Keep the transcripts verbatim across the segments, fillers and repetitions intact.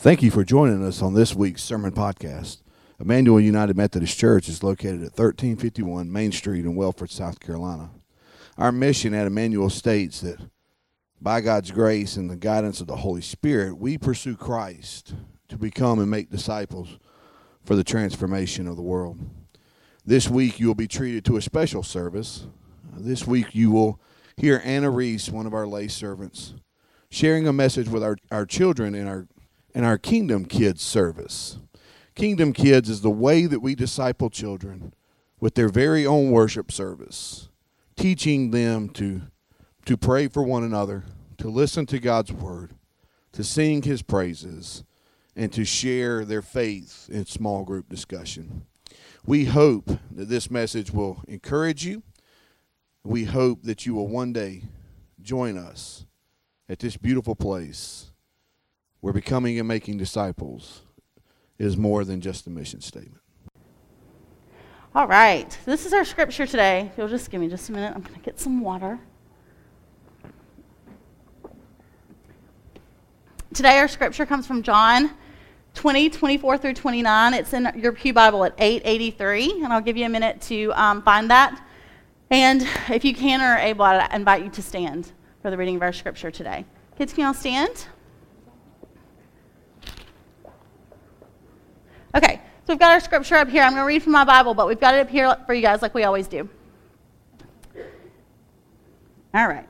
Thank you for joining us on this week's sermon podcast. Emmanuel United Methodist Church is located at thirteen fifty-one Main Street in Welford, South Carolina. Our mission at Emmanuel states that by God's grace and the guidance of the Holy Spirit, we pursue Christ to become and make disciples for the transformation of the world. This week you will be treated to a special service. This week you will hear Anna Reese, one of our lay servants, sharing a message with our, our children in our in our Kingdom Kids service. Kingdom Kids is the way that we disciple children with their very own worship service, teaching them to, to pray for one another, to listen to God's word, to sing his praises, and to share their faith in small group discussion. We hope that this message will encourage you. We hope that you will one day join us at this beautiful place where becoming and making disciples is more than just a mission statement. All right, this is our scripture today. If you'll just give me just a minute, I'm going to get some water. Today our scripture comes from John twenty, twenty-four through twenty-nine. It's in your Pew Bible at eight eighty-three, and I'll give you a minute to um, find that. And if you can or are able, I invite you to stand for the reading of our scripture today. Kids, can you all stand? Okay, so we've got our scripture up here. I'm going to read from my Bible, but we've got it up here for you guys like we always do. All right.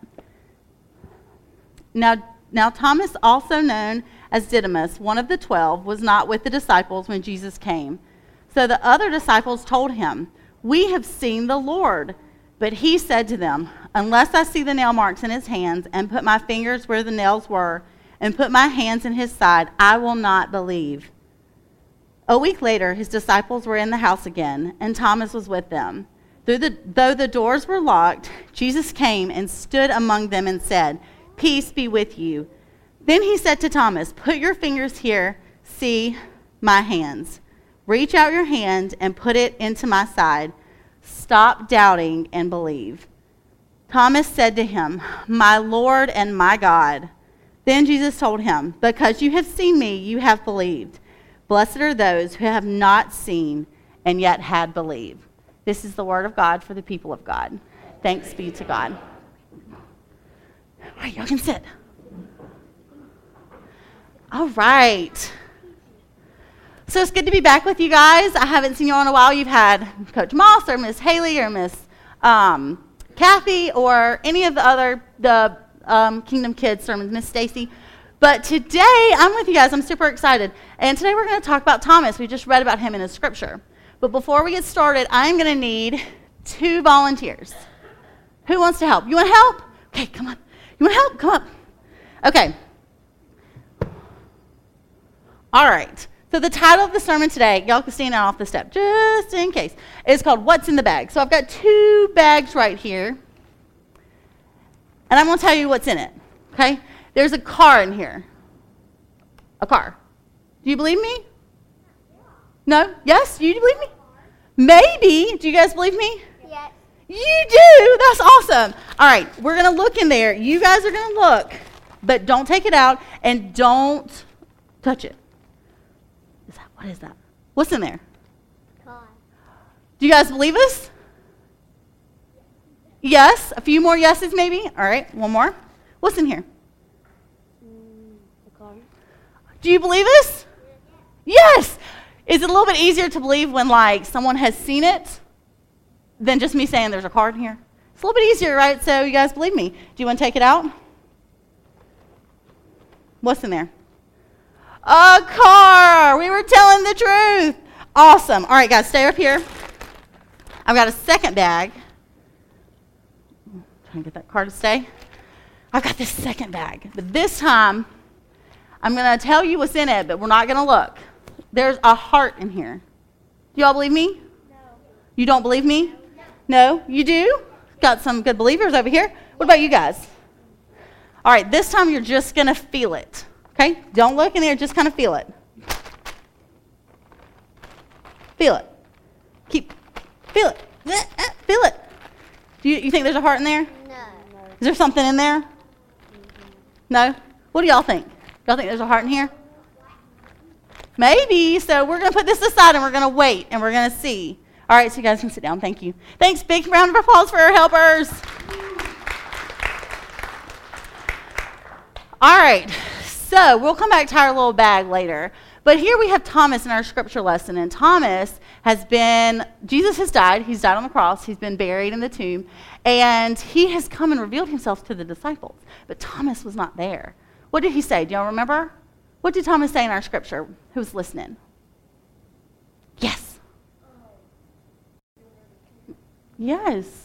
Now, now Thomas, also known as Didymus, one of the twelve, was not with the disciples when Jesus came. So the other disciples told him, "We have seen the Lord." But he said to them, "Unless I see the nail marks in his hands and put my fingers where the nails were and put my hands in his side, I will not believe." A week later, his disciples were in the house again, and Thomas was with them. Through the, though the doors were locked, Jesus came and stood among them and said, "Peace be with you." Then he said to Thomas, "Put your fingers here, see my hands. Reach out your hand and put it into my side. Stop doubting and believe." Thomas said to him, "My Lord and my God." Then Jesus told him, "Because you have seen me, you have believed. Blessed are those who have not seen and yet had believed." This is the word of God for the people of God. Thanks be to God. All right, y'all can sit. All right. So it's good to be back with you guys. I haven't seen you all in a while. You've had Coach Moss or Miss Haley or Miss um, Kathy or any of the other the um, Kingdom Kids sermons, Miss Stacy. But today, I'm with you guys. I'm super excited. And today we're going to talk about Thomas. We just read about him in his scripture. But before we get started, I'm going to need two volunteers. Who wants to help? You want to help? Okay, come on. You want to help? Come up. Okay. All right. So the title of the sermon today, y'all can stand out off the step, just in case, is called What's in the Bag? So I've got two bags right here. And I'm going to tell you what's in it. Okay? There's a car in here. A car. Do you believe me? No? Yes? You believe me? Maybe. Do you guys believe me? Yes. You do? That's awesome. All right. We're going to look in there. You guys are going to look, but don't take it out and don't touch it. Is that, what is that? What's in there? Car. Do you guys believe us? Yes? A few more yeses maybe? All right. One more. What's in here? Do you believe us? Yes. Is it a little bit easier to believe when, like, someone has seen it than just me saying there's a card in here? It's a little bit easier, right? So you guys believe me. Do you want to take it out? What's in there? A car. We were telling the truth. Awesome. All right, guys, stay up here. I've got a second bag. I'm trying to get that car to stay. I've got this second bag. But this time, I'm going to tell you what's in it, but we're not going to look. There's a heart in here. Do y'all believe me? No. You don't believe me? No. No? You do? Got some good believers over here. What about you guys? All right, this time you're just going to feel it. Okay? Don't look in there, just kind of feel it. Feel it. Keep, feel it. Feel it. Do you, you think there's a heart in there? No. Is there something in there? No? What do y'all think? Y'all think there's a heart in here? Maybe. So we're going to put this aside and we're going to wait and we're going to see. All right, so you guys can sit down. Thank you. Thanks. Big round of applause for our helpers. All right, so we'll come back to our little bag later. But here we have Thomas in our scripture lesson. And Thomas has been, Jesus has died. He's died on the cross. He's been buried in the tomb. And he has come and revealed himself to the disciples. But Thomas was not there. What did he say? Do y'all remember? What did Thomas say in our scripture? Who's listening? Yes. Yes.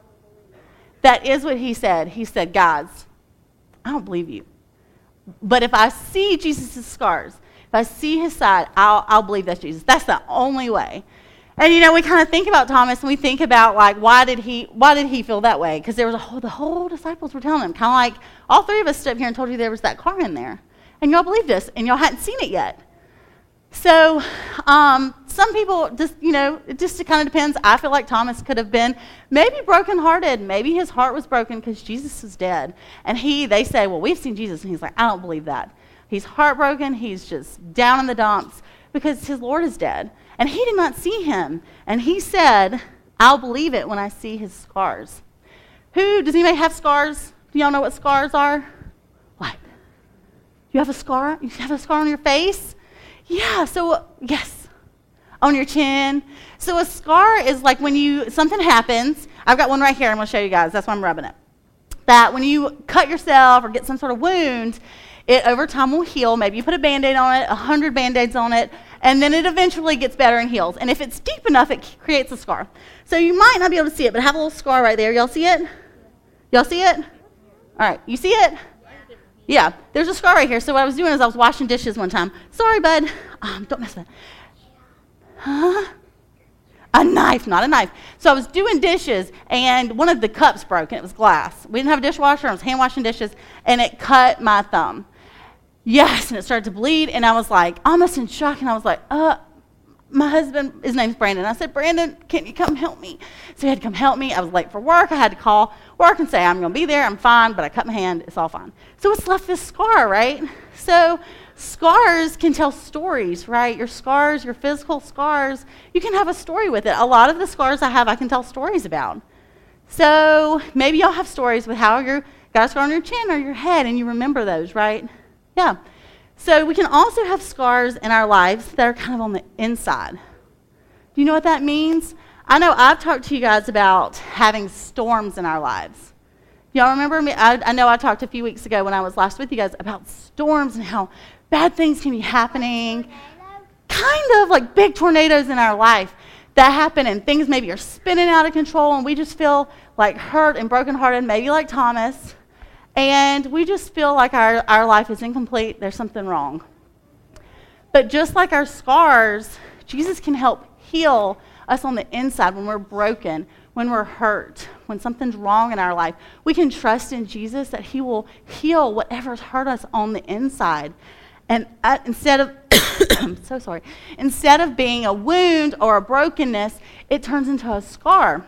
That is what he said. He said, guys, I don't believe you. But if I see Jesus' scars, if I see his side, I'll, I'll believe that's Jesus. That's the only way. And, you know, we kind of think about Thomas and we think about, like, why did he why did he feel that way? Because there was a whole, the whole disciples were telling him, kind of like all three of us stood up here and told you there was that car in there. And y'all believed us, and y'all hadn't seen it yet. So um, some people just, you know, it just kind of depends. I feel like Thomas could have been maybe brokenhearted. Maybe his heart was broken because Jesus is dead. And he, they say, well, we've seen Jesus. And he's like, I don't believe that. He's heartbroken. He's just down in the dumps because his Lord is dead. And he did not see him. And he said, I'll believe it when I see his scars. Who, does anybody have scars? Do y'all know what scars are? What? You have a scar? You have a scar on your face? Yeah, so, yes, on your chin. So a scar is like when you, something happens. I've got one right here. I'm going to show you guys. That's why I'm rubbing it. That when you cut yourself or get some sort of wound, it over time will heal. Maybe you put a Band-Aid on it, a hundred Band-Aids on it, and then it eventually gets better and heals. And if it's deep enough, it creates a scar. So you might not be able to see it, but I have a little scar right there. Y'all see it? Y'all see it? All right, you see it? Yeah, there's a scar right here. So what I was doing is I was washing dishes one time. Sorry, bud. Um, don't mess with that. Huh? A knife, not a knife. So I was doing dishes, and one of the cups broke, and it was glass. We didn't have a dishwasher. I was hand washing dishes, and it cut my thumb. Yes, and it started to bleed, and I was like almost in shock, and I was like, uh, my husband, his name's Brandon. I said, Brandon, can you come help me? So he had to come help me. I was late for work. I had to call work and say, I'm going to be there. I'm fine, but I cut my hand. It's all fine. So it's left this scar, right? So scars can tell stories, right? Your scars, your physical scars, you can have a story with it. A lot of the scars I have, I can tell stories about. So maybe y'all have stories with how you got a scar on your chin or your head, and you remember those, right? Yeah. So we can also have scars in our lives that are kind of on the inside. Do you know what that means? I know I've talked to you guys about having storms in our lives. Y'all remember me? I, I know I talked a few weeks ago when I was last with you guys about storms and how bad things can be happening. Kind of like big tornadoes in our life that happen, and things maybe are spinning out of control, and we just feel like hurt and brokenhearted, maybe like Thomas. And we just feel like our, our life is incomplete. There's something wrong. But just like our scars, Jesus can help heal us on the inside when we're broken, when we're hurt, when something's wrong in our life. We can trust in Jesus that he will heal whatever's hurt us on the inside. And uh, instead of, I'm so sorry, instead of being a wound or a brokenness, it turns into a scar.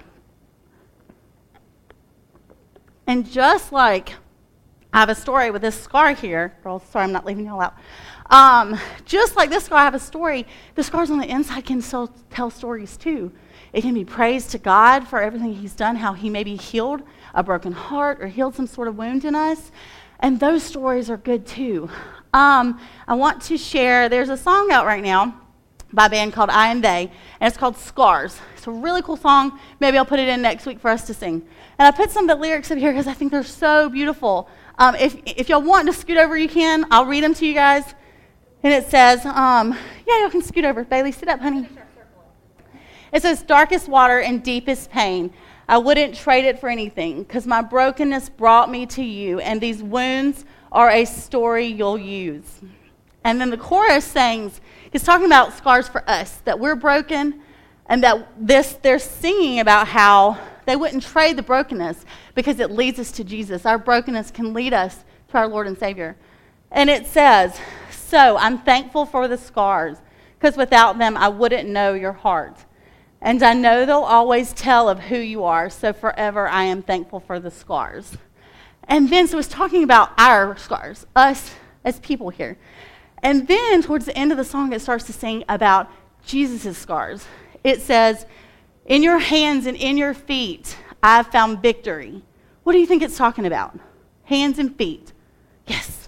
And just like I have a story with this scar here. Girls, sorry, I'm not leaving y'all out. Um, just like this scar, I have a story. The scars on the inside can still tell stories too. It can be praise to God for everything he's done, how he maybe healed a broken heart or healed some sort of wound in us. And those stories are good too. Um, I want to share, there's a song out right now by a band called I and They, and it's called Scars. It's a really cool song. Maybe I'll put it in next week for us to sing. And I put some of the lyrics up here because I think they're so beautiful. Um, if, if y'all want to scoot over, you can. I'll read them to you guys. And it says, um, yeah, y'all can scoot over. Bailey, sit up, honey. It says, darkest water and deepest pain. I wouldn't trade it for anything because my brokenness brought me to you, and these wounds are a story you'll use. And then the chorus sings, he's talking about scars for us, that we're broken, and that this they're singing about how they wouldn't trade the brokenness because it leads us to Jesus. Our brokenness can lead us to our Lord and Savior. And it says, so I'm thankful for the scars because without them I wouldn't know your heart. And I know they'll always tell of who you are, so forever I am thankful for the scars. And then, so it's talking about our scars, us as people here. And then towards the end of the song, it starts to sing about Jesus' scars. It says, in your hands and in your feet, I've found victory. What do you think it's talking about? Hands and feet. Yes.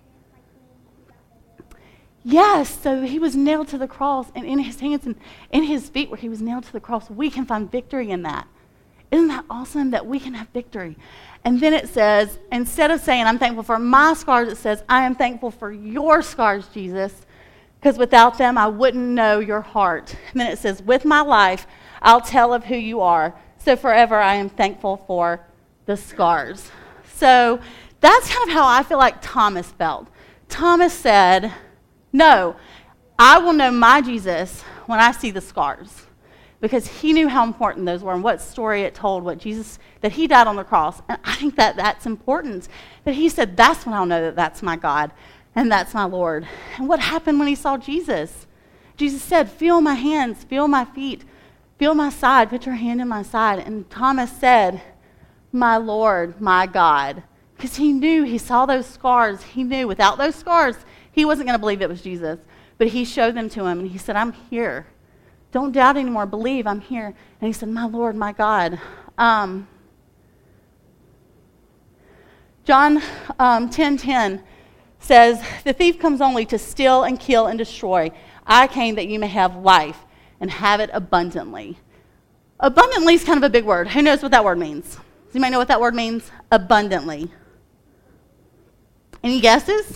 Yes, so he was nailed to the cross, and in his hands and in his feet where he was nailed to the cross, we can find victory in that. Isn't that awesome that we can have victory? And then it says, instead of saying, I'm thankful for my scars, it says, I am thankful for your scars, Jesus, because without them, I wouldn't know your heart. And then it says, with my life, I'll tell of who you are. So forever, I am thankful for the scars. So that's kind of how I feel like Thomas felt. Thomas said, no, I will know my Jesus when I see the scars, because he knew how important those were and what story it told, what Jesus, that he died on the cross. And I think that that's important, that he said, that's when I'll know that that's my God and that's my Lord. And what happened when he saw Jesus? Jesus said, feel my hands, feel my feet, feel my side, put your hand in my side. And Thomas said, my Lord, my God, because he knew, he saw those scars. He knew without those scars, he wasn't going to believe it was Jesus. But he showed them to him, and he said, I'm here. Don't doubt anymore. Believe, I'm here. And he said, my Lord, my God. Um, John um, ten ten says, the thief comes only to steal and kill and destroy. I came that you may have life and have it abundantly. Abundantly is kind of a big word. Who knows what that word means? Does anybody know what that word means? Abundantly. Any guesses?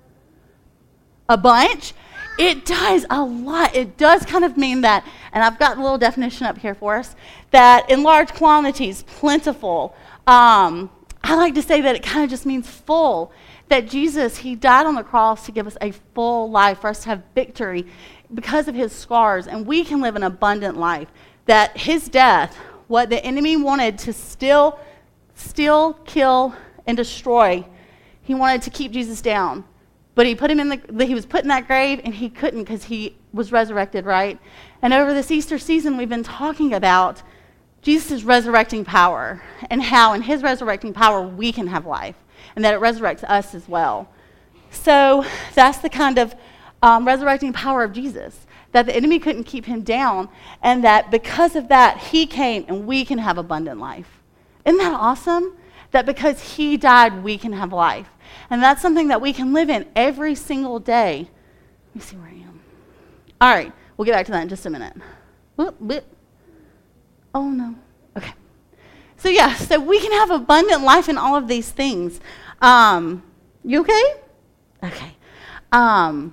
A bunch? It does a lot. It does kind of mean that, and I've got a little definition up here for us, that in large quantities, plentiful. Um, I like to say that it kind of just means full, that Jesus, he died on the cross to give us a full life, for us to have victory because of his scars, and we can live an abundant life. That his death, what the enemy wanted to still, steal, kill, and destroy, he wanted to keep Jesus down. But he put him in the, he was put in that grave, and he couldn't because he was resurrected, right? And over this Easter season, we've been talking about Jesus' resurrecting power and how in his resurrecting power we can have life, and that it resurrects us as well. So that's the kind of um, resurrecting power of Jesus, that the enemy couldn't keep him down, and that because of that, he came and we can have abundant life. Isn't that awesome? That because he died, we can have life. And that's something that we can live in every single day. Let me see where I am. All right, we'll get back to that in just a minute. Whoop, whoop. Oh, no. Okay. So, yeah, so we can have abundant life in all of these things. Um, you okay? Okay. Um,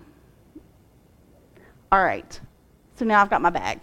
all right. So now I've got my bag.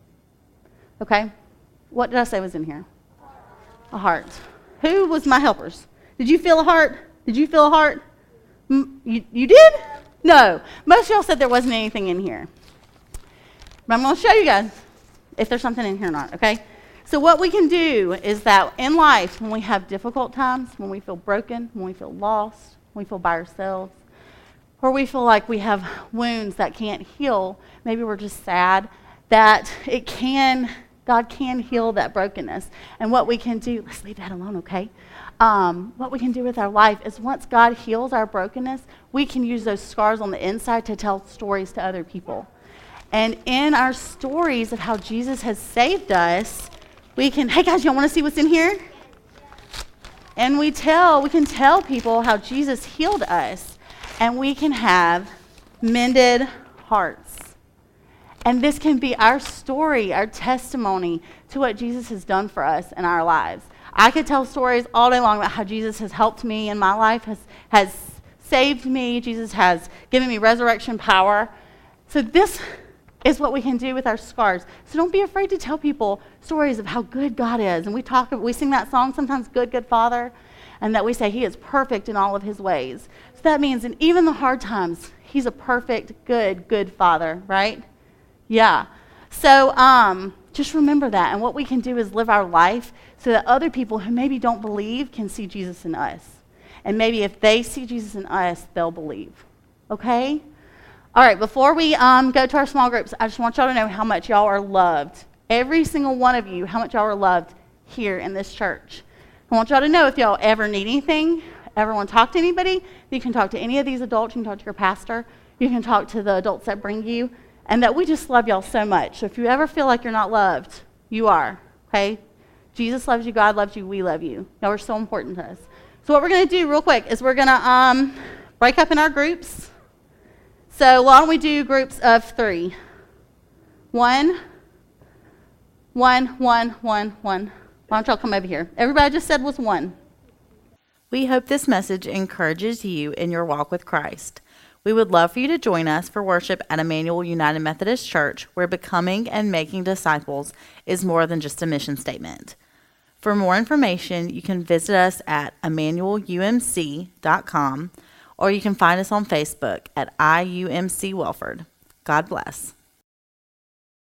Okay? What did I say was in here? A heart. Who was my helpers? Did you feel a heart? Did you feel a heart? M- you, you did? No. Most of y'all said there wasn't anything in here. But I'm going to show you guys if there's something in here or not, okay? So what we can do is that in life, when we have difficult times, when we feel broken, when we feel lost, when we feel by ourselves, or we feel like we have wounds that can't heal, maybe we're just sad, that it can, God can heal that brokenness. And what we can do, let's leave that alone, okay? Um, what we can do with our life is once God heals our brokenness, we can use those scars on the inside to tell stories to other people. And in our stories of how Jesus has saved us, we can, hey guys, y'all want to see what's in here? And we tell, we can tell people how Jesus healed us, and we can have mended hearts. And this can be our story, our testimony to what Jesus has done for us in our lives. I could tell stories all day long about how Jesus has helped me in my life, has, has saved me. Jesus has given me resurrection power. So this is what we can do with our scars. So don't be afraid to tell people stories of how good God is. And we talk, we sing that song sometimes, Good, Good Father, and that we say he is perfect in all of his ways. So that means in even the hard times, he's a perfect, good, good Father, right? Yeah. So um, just remember that. And what we can do is live our life so that other people who maybe don't believe can see Jesus in us. And maybe if they see Jesus in us, they'll believe. Okay? All right, before we um, go to our small groups, I just want y'all to know how much y'all are loved. Every single one of you, how much y'all are loved here in this church. I want y'all to know if y'all ever need anything, ever want to talk to anybody, you can talk to any of these adults, you can talk to your pastor. You can talk to the adults that bring you, and that we just love y'all so much. So if you ever feel like you're not loved, you are, okay? Jesus loves you, God loves you, we love you. Y'all are so important to us. So what we're going to do real quick is we're going to um, break up in our groups. So why don't we do groups of three? One, one, one, one, one. Why don't y'all come over here? Everybody I just said was one. We hope this message encourages you in your walk with Christ. We would love for you to join us for worship at Emmanuel United Methodist Church, where becoming and making disciples is more than just a mission statement. For more information, you can visit us at emmanuel u m c dot com, or you can find us on Facebook at I U M C Welford. God bless.